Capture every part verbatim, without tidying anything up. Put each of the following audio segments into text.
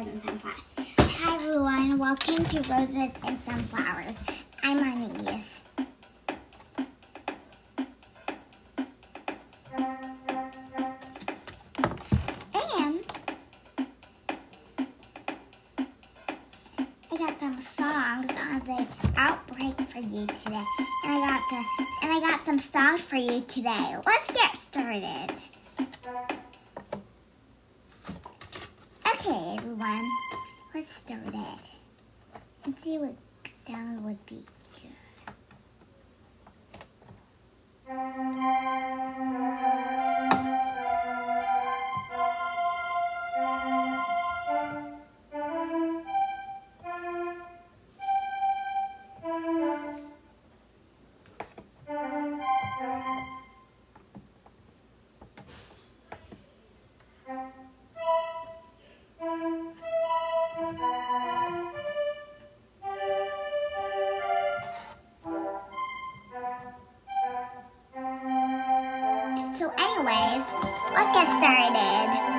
Roses and Sunflowers. Hi everyone, welcome to Roses and Sunflowers. I'm Anise. And I got some songs on the outbreak for you today. And I got some and I got some songs for you today. Let's get started. Okay, everyone, let's start it and see what sound would be good. So anyways, let's get started.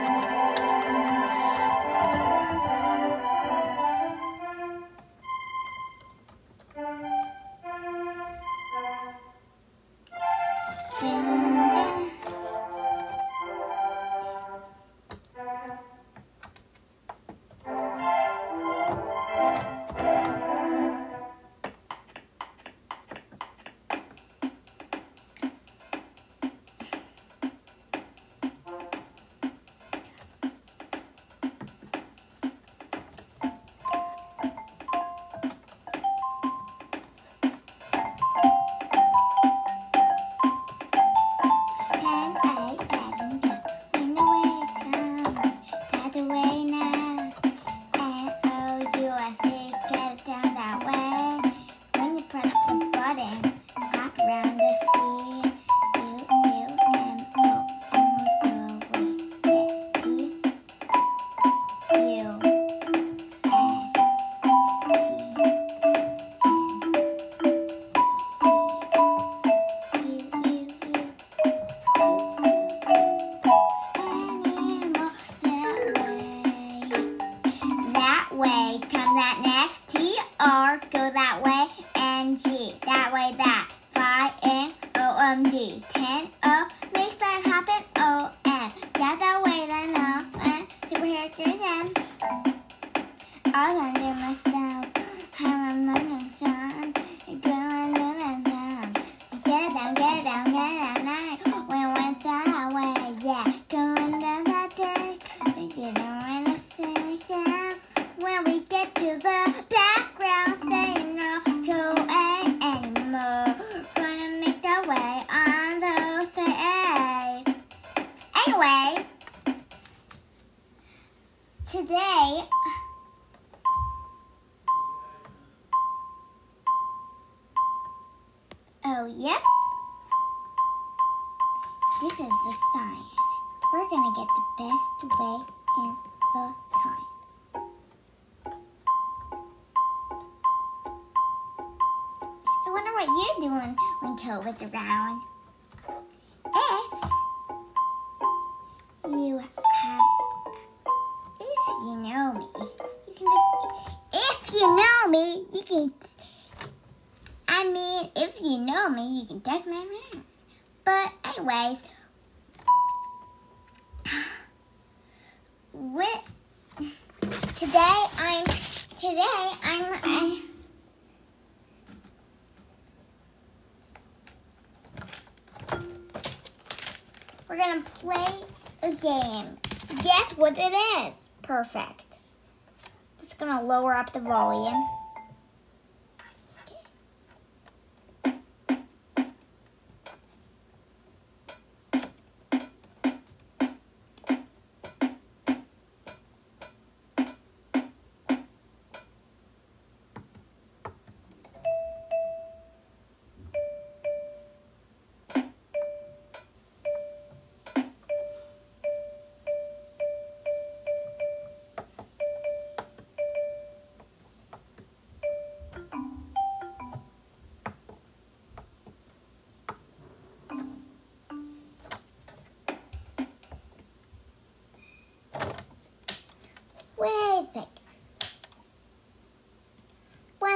Go that way, and G, that way that, five N, O M G, ten O, make that happen, O N, yeah that way then O N, superhero them, all under myself, I'm a running son, going in and down, get down, get down, get down, night, when went that way, yeah, going down that day, you don't want to sit down, when we get to the background. Anyway, today, oh yep, this is the sign. We're gonna get the best way in the time. I wonder what you're doing when COVID's around. If you have, if you know me, you can just, if you know me, you can, I mean, if you know me, you can text my mom. But anyways, with, today I'm, today I'm, I, we're gonna play a game. Guess what it is? Perfect. Just gonna lower up the volume.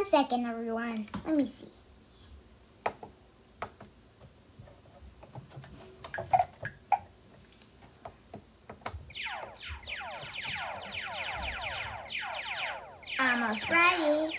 second, everyone. Let me see. Almost ready.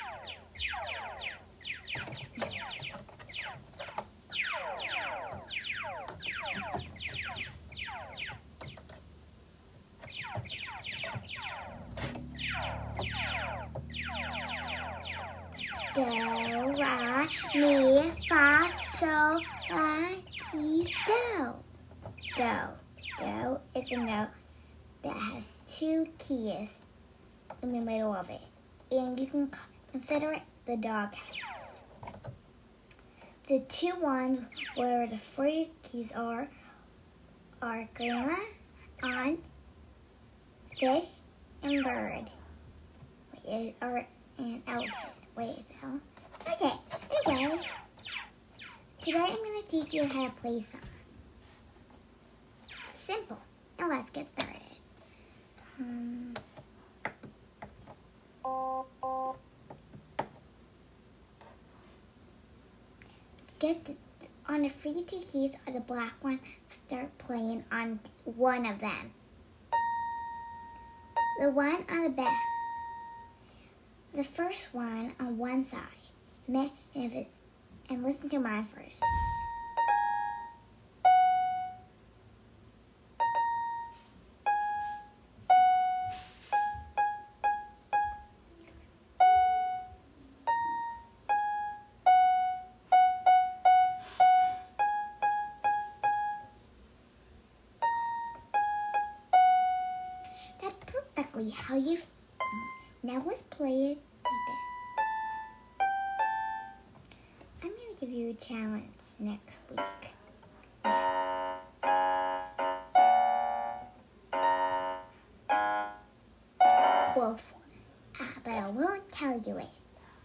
Do, ra, mi, fa, so, la, ti, do. Do. Do is a note that has two keys in the middle of it. And you can consider it the dog house. The two ones where the three keys are are grandma, aunt, fish, and bird. Wait, or an elephant. Wait, so okay. Anyway, today I'm going to teach you how to play song. Simple. Now let's get started. Um, get the, on the free two keys or the black one. Start playing on one of them. The one on the back. The first one on one side, and, if it's, and listen to mine first. That's perfectly how you. Now let's play it like that. I'm going to give you a challenge next week. Well, uh, but I won't tell you it.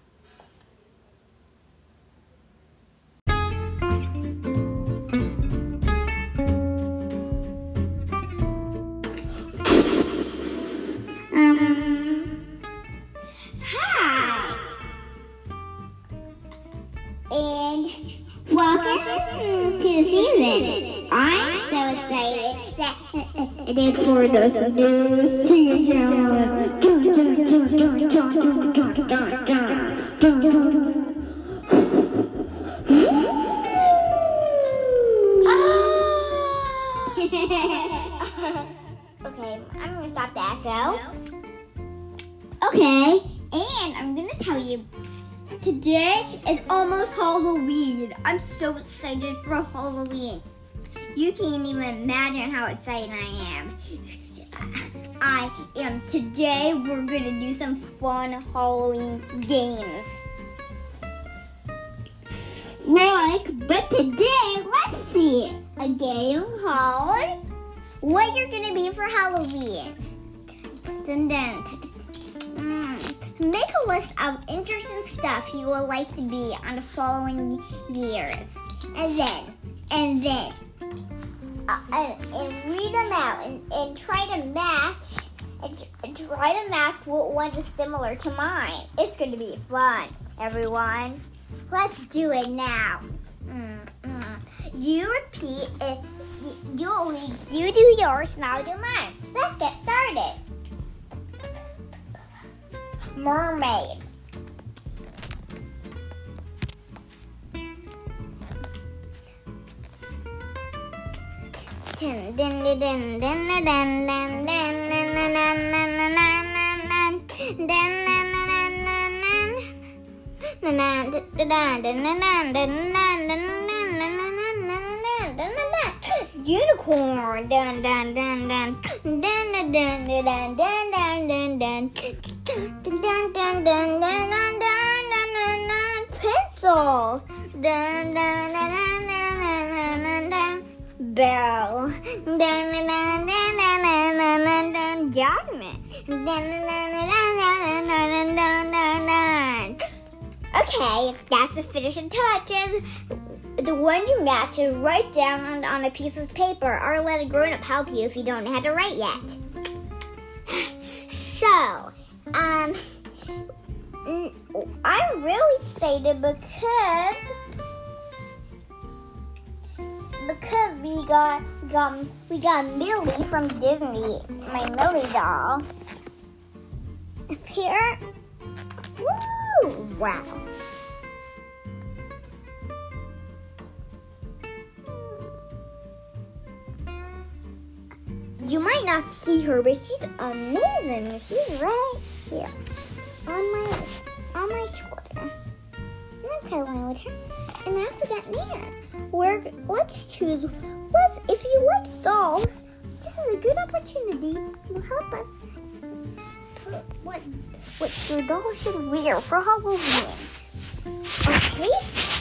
And welcome to the season. I'm so excited that I look forward to this new season. Okay, I'm gonna stop the echo. Okay, and I'm gonna tell you. Today is almost Halloween. I'm so excited for Halloween. You can't even imagine how excited I am. I am. Today we're going to do some fun Halloween games. Like, but today, let's see. A game called What You're Going to Be for Halloween. Dun, dun, mm. Make a list of interesting stuff you would like to be on the following years. And then, and then, uh, and, and read them out and, and try to match, and, and try to match what one is similar to mine. It's going to be fun, everyone. Let's do it now. Mm, mm. You repeat, uh, you, you do yours and I'll do mine. Let's get started. Mermaid. Dun dun dun dun dun dun dun unicorn. Dun dun dun dun dun dun dun dun dun dun dun. Dun dun dun dun dun dun dun dun. Pencil. Dun dun dun dun dun dun dun. Bell. Dun dun dun dun dun dun dun. Jasmine. Dun dun dun dun dun dun dun dun dun. Okay, that's the finishing touches. The one you match is write down on, on a piece of paper or let a grown-up help you if you don't know how to write yet. So, um, I'm really excited because because we got got we got Millie from Disney, my Millie doll. Up here. Woo! Wow. You might not see her, but she's amazing. She's right here on my on my shoulder. And I'm cuddling with her. And I also got Nana. We're, let's choose. Let's, if you like dolls, this is a good opportunity to help us put what what your doll should wear for Halloween. Okay.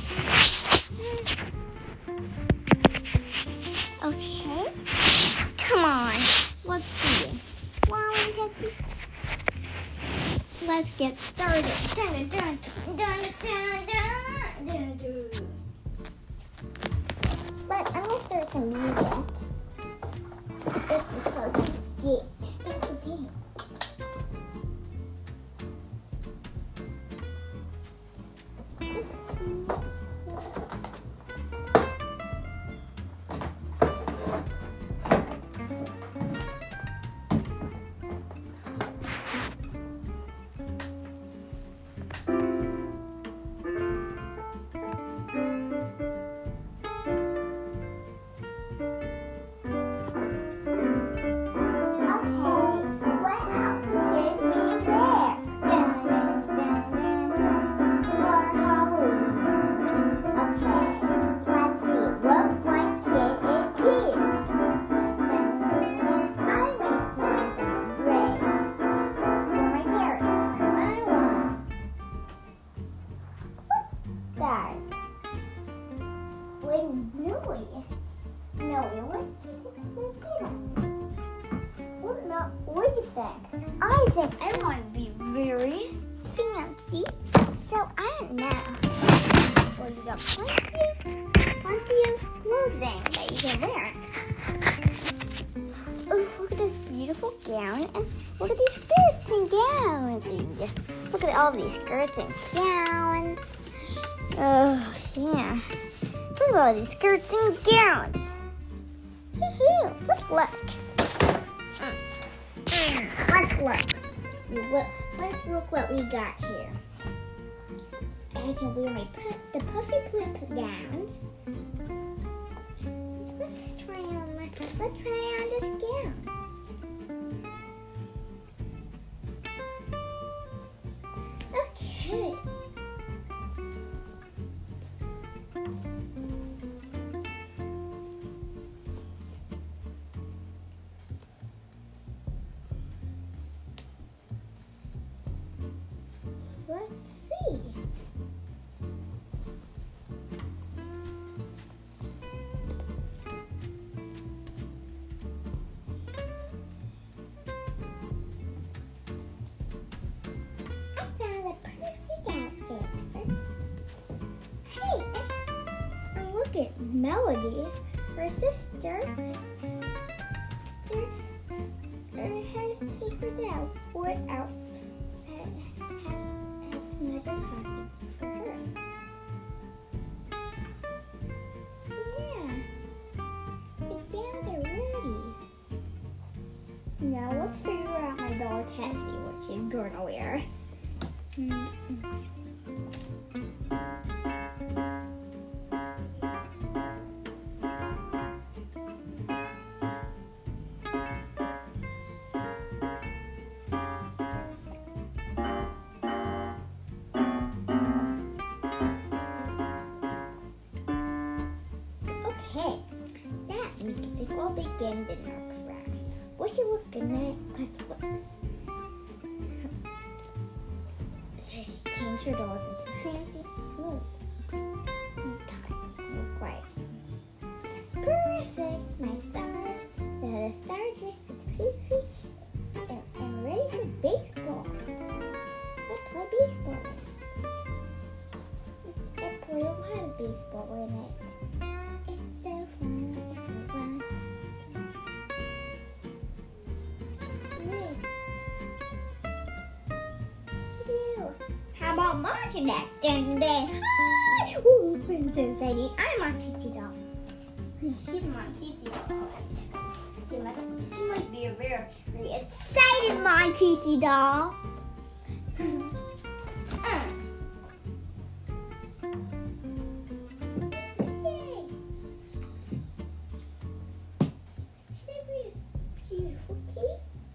Okay. Come on. Let's see. Wow, let's get started. Dun, dun, dun, dun, dun, dun, dun, dun. But I'm gonna start some music. Let's start the game. Start the game. I think I want to be very fancy, so I don't know. Well, you got plenty, plenty of clothing that you can wear. Oh, look at this beautiful gown, and look at these skirts and gowns. Look at all these skirts and gowns. Oh, yeah. Look at all these skirts and gowns. Woohoo! Let's look. Let's look. Let's look what we got here. I can wear my pu the puffy flip gowns. So let's try on my. Let's try on this gown. Okay. Let's see. I found a perfect outfit. Hey, and look at Melody, her sister. Has figured out what out has another copy for her. Yeah, the gowns are ready. Now let's figure out my doll Tessie, what she's gonna wear. Mm-hmm. Okay, that music will begin the next round. What should look good next? Let's look. So she changed her dolls into fancy clothes. Look right. Perfect. My star, the star dress is pretty and, and ready for baseball. Let's play baseball. Let's, I play a lot of baseball in it. How about Marchie next. Dun, dun. Hi! Ooh, I'm so excited. I'm Marchie doll. She's Marchie doll. She must, she might be a very, very excited Marchie doll. uh. Yay! Should I bring this beautiful tea?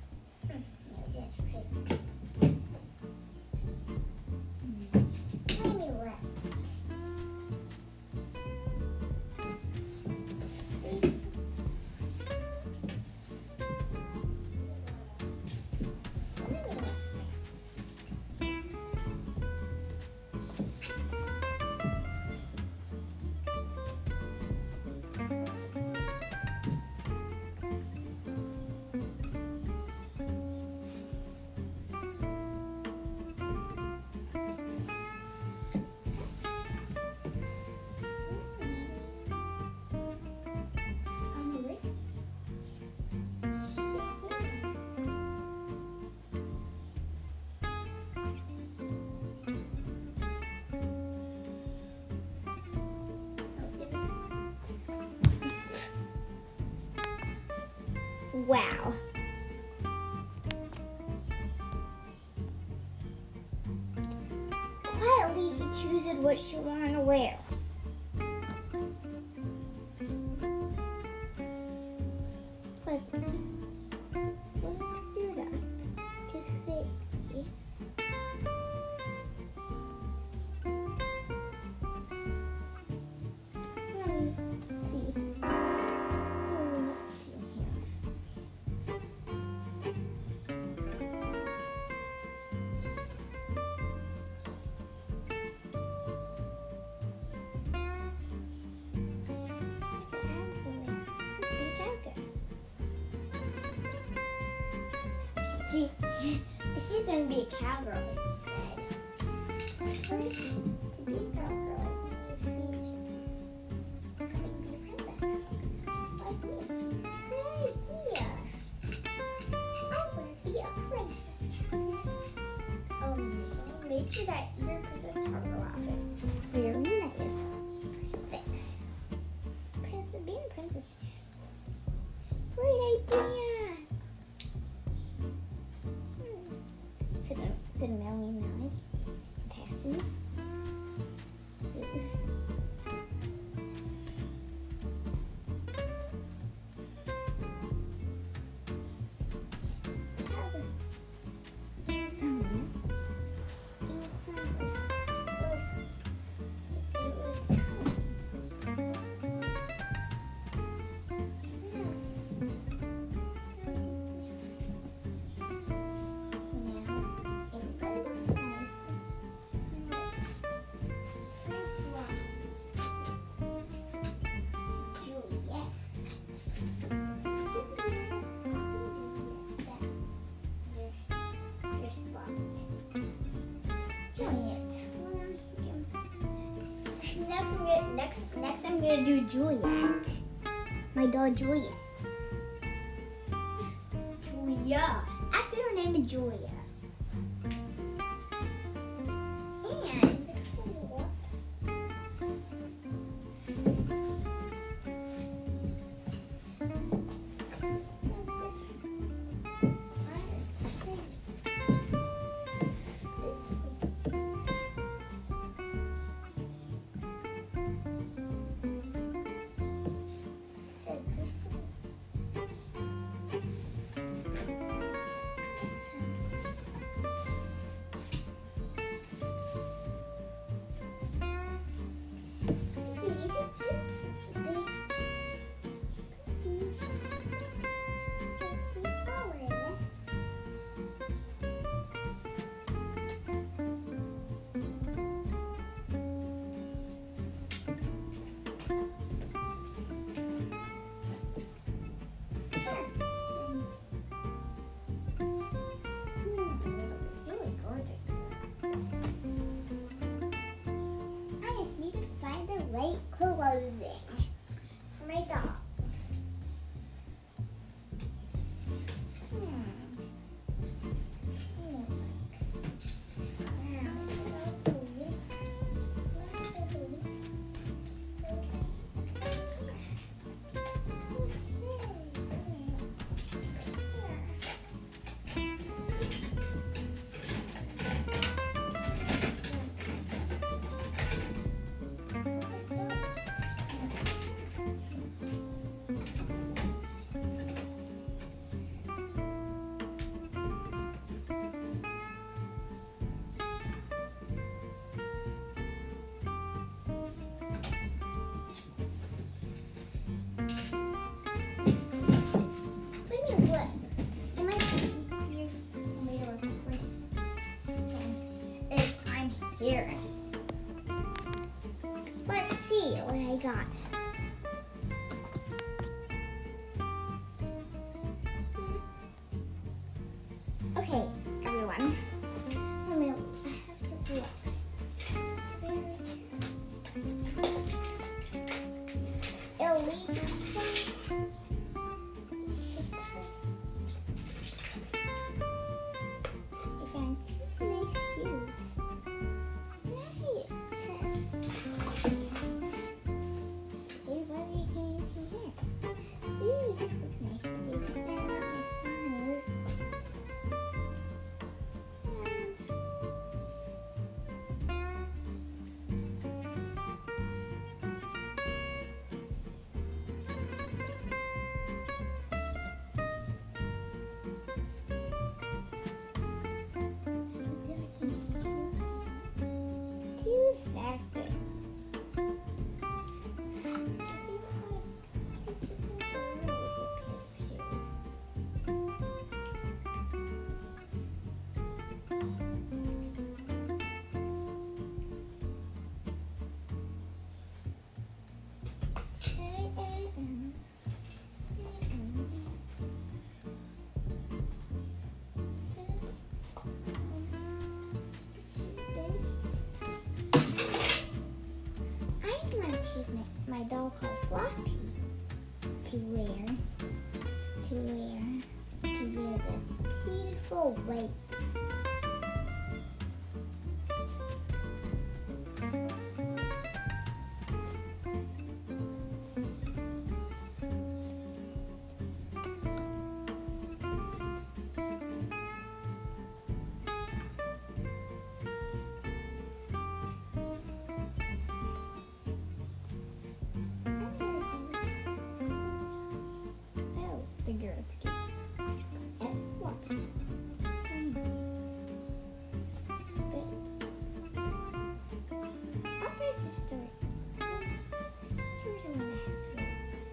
Wow. Quietly, she chooses what she wants to wear. Let's, let's do that to fit me. Let me see. Oh, let's see here. She, she's gonna be a cowgirl, as she said. To be a cowgirl, you need features. I can be a princess. Like me. Good idea. I wanna be a princess. Um, make sure that your princess cowgirl outfit very nice. Thanks. Princess, being a princess. Great idea. It's a million dollars. Fantastic. Next, next I'm gonna do Juliet. My doll Juliet. Julia. After her name is Julia. And cool. my doll called Floppy to wear, to wear, to wear this beautiful white. Girls get at Floppy. Mm. But I'll play some stories. Here's one that has stories.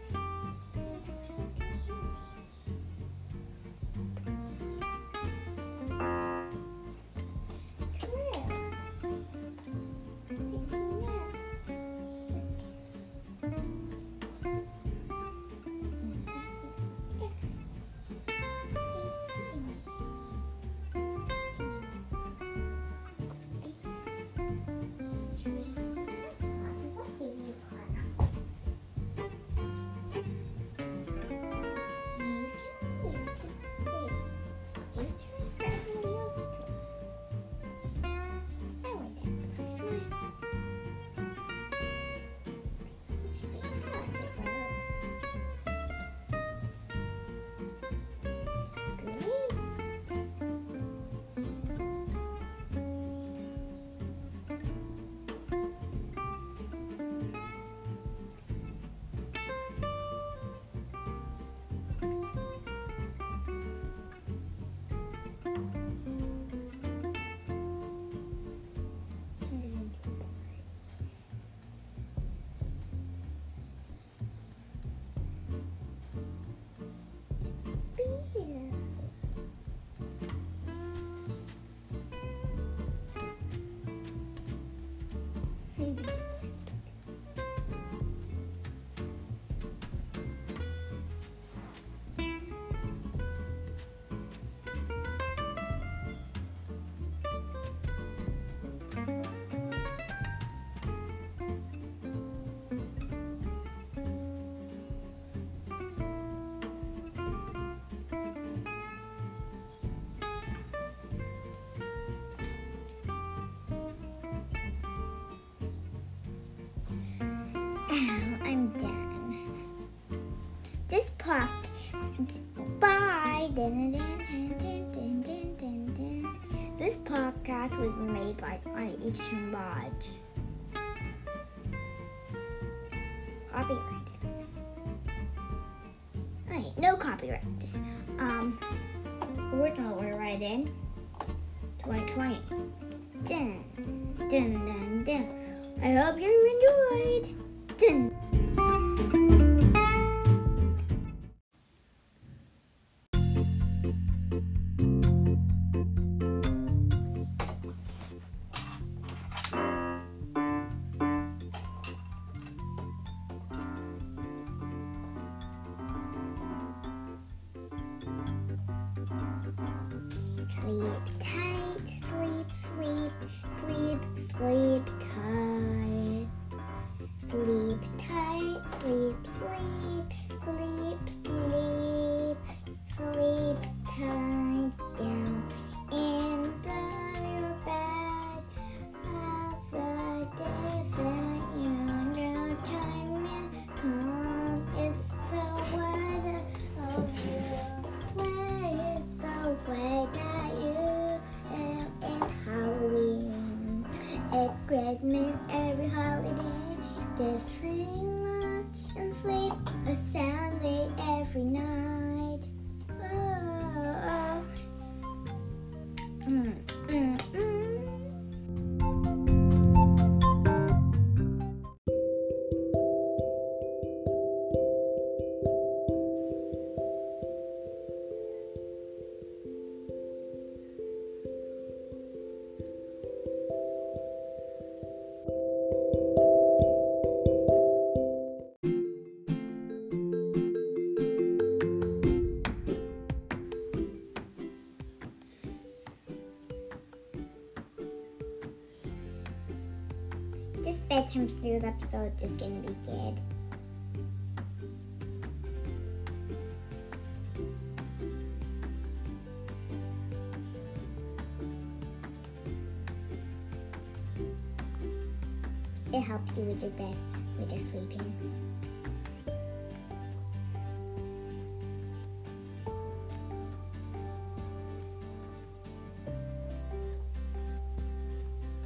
I'm done. This park. Bye. Dun, dun, dun, dun, dun, dun, dun, dun. This podcast was made by on H. Lodge. Copyrighted. Wait, no copyright. This um original were right in twenty twenty. Dun dun dun dun. I hope you enjoyed. Dun. Sleep tight, sleep, sleep, sleep, sleep tight. Sleep tight, sleep, sleep, sleep, sleep, sleep tight down in the, your bed. Of the days that you're no time and come. It's the weather of you. Where is the way that you am in Halloween? At Christmas, every holiday, just sing and sleep a soundly every night. Oh, oh. Mm, mm, mm. times through the episode is gonna be good. It helps you with your best with your sleeping.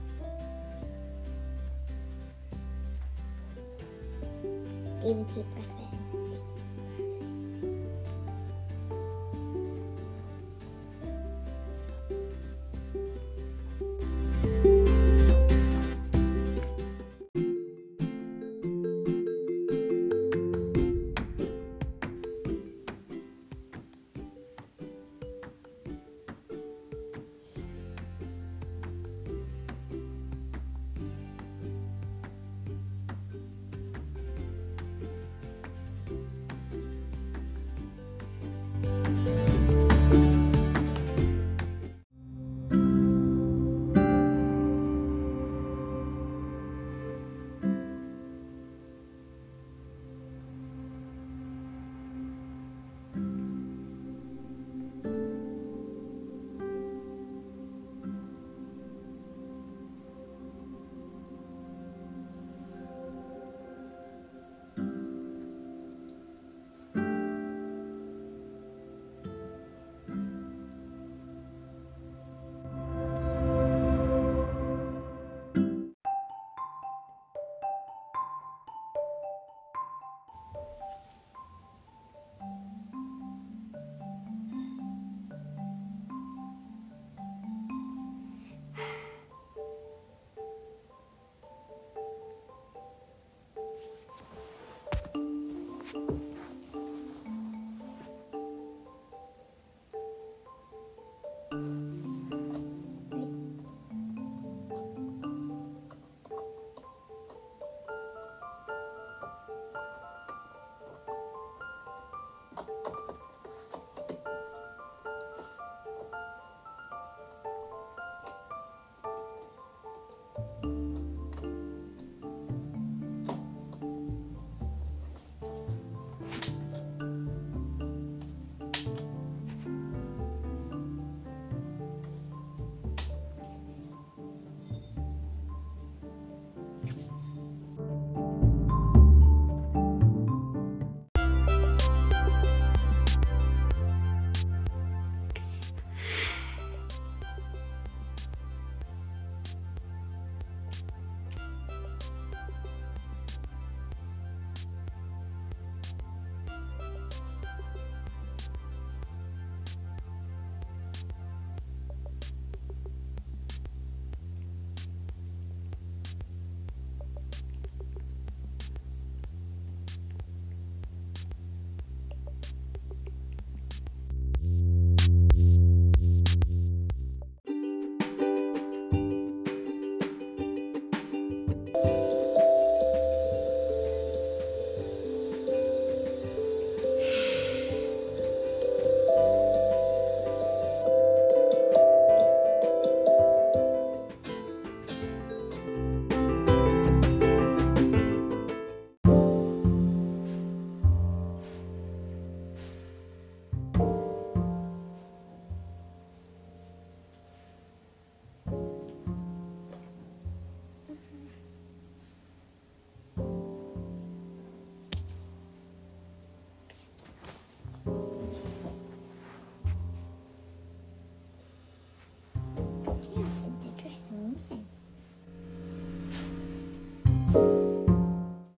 Deep, deep breath.